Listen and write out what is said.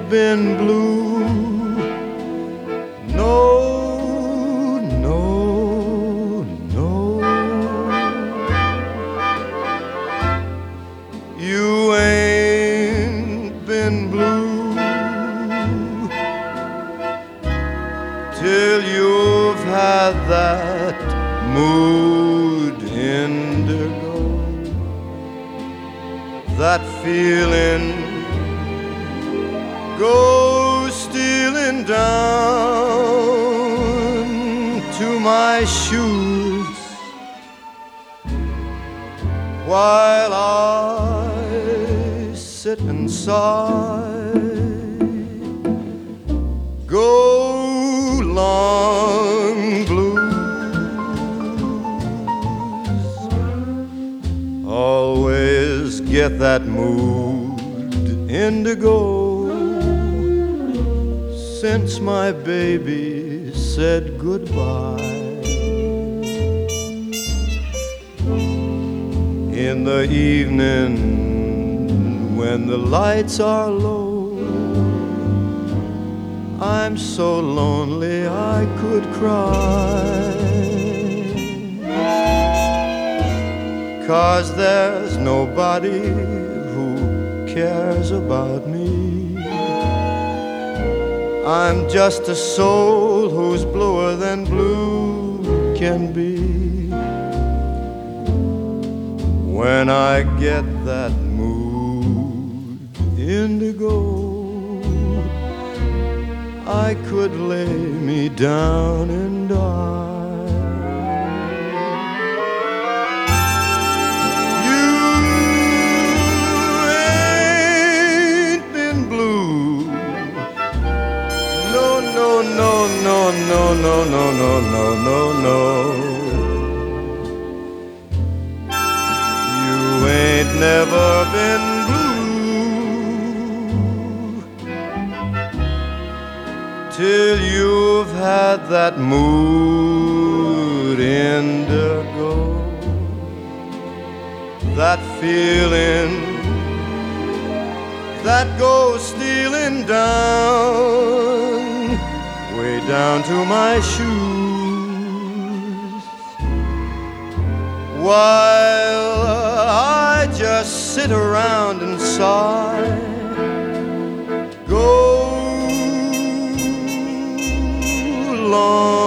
been blue. No, no, no. You ain't been blue till you've had that mood indigo, that feeling goes stealing down to my shoes while I sit and sigh. Go long blues, always get that mood indigo since my baby said goodbye. In the evening when the lights are low, I'm so lonely I could cry, 'cause there's nobody who cares about me. I'm just a soul who's bluer than blue can be. When I get that mood indigo, I could lay me down and die. You ain't been blue. No, no, no, no, no, no, no, no, no, no, no. You ain't never been till you've had that mood indigo, that feeling that goes stealing down, way down to my shoes, while I just sit around and sigh. Go long